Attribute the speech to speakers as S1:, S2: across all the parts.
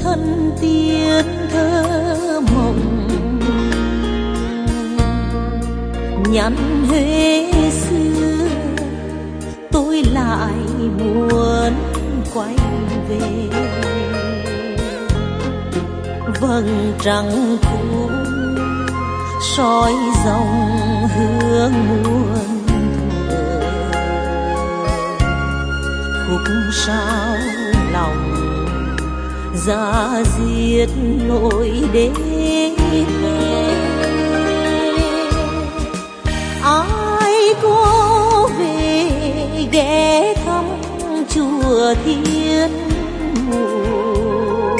S1: thân tiên thơ mộng. Nhắn Huế xưa tôi lại muốn quay về. Vầng trăng cũ soi dòng hương muôn thuở. Khúc sao lòng ra diết nỗi đêm. Ai có về ghé thăm chùa Thiên Mụ,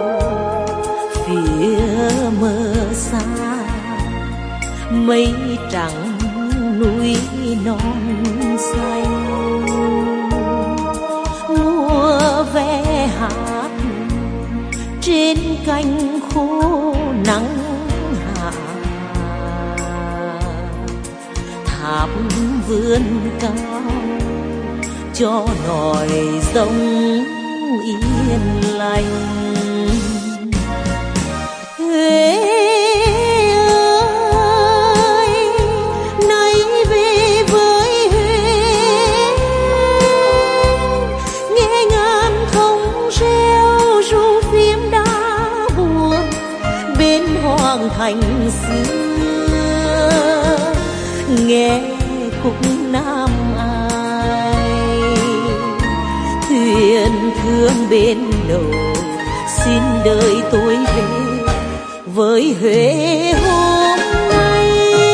S1: phía mờ xa mây trắng núi non xanh. Mùa ve hát trên cánh khô nắng hạ. Tháp vươn cao cho nòi giống yên lành. Huế ơi, nay về với Huế, nghe ngàn thông reo ru phím đã buồn bên hoàng thành xưa. Nghe khúc Nam Ai, thuyền thương bên đầu xin đợi tôi về với Huế hôm nay.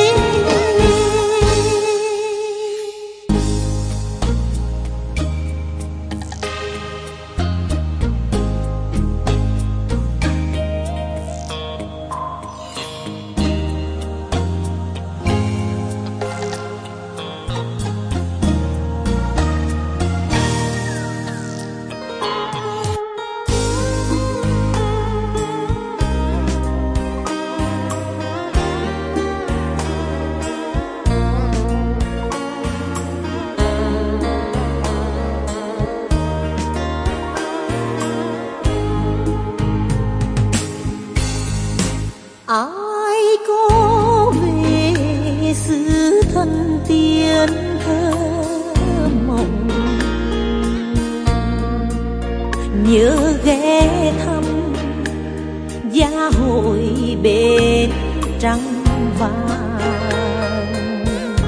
S1: Ai có về xứ thân tiên thơ mộng, nhớ ghé thăm gia hội bên trăng vàng.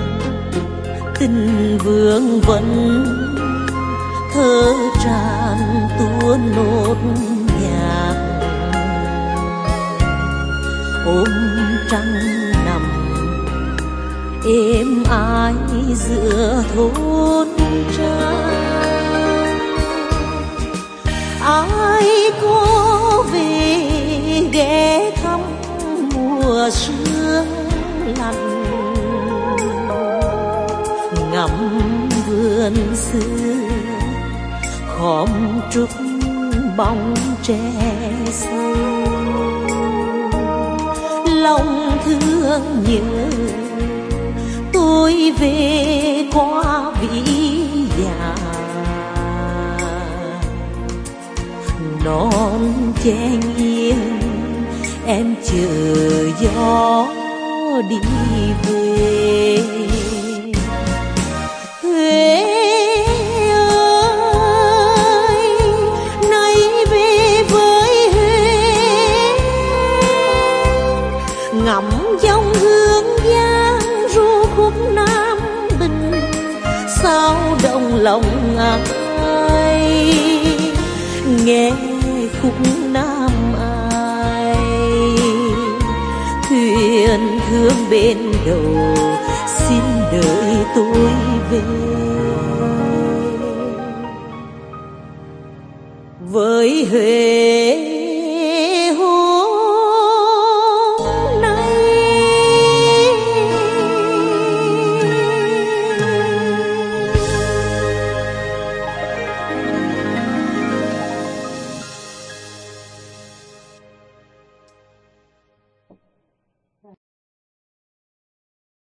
S1: Tình vương vẫn thơ tràn tuôn nốt nhạc. Ôm trăng nằm êm ái giữa thôn trang. Ai có về ghé thăm mùa sương lạnh, ngắm vườn xưa khóm trúc bóng tre xanh. Lòng thương nhớ tôi về qua vĩ dạ. Non chen yên em chờ gió đi về. Huế ơi, nay về với Huế, ngắm dòng hương giang ru khúc Nam Bình sao động lòng ai. Nghe khúc Nam Ai, thuyền thương bên đầu xin đợi tôi về với Huế.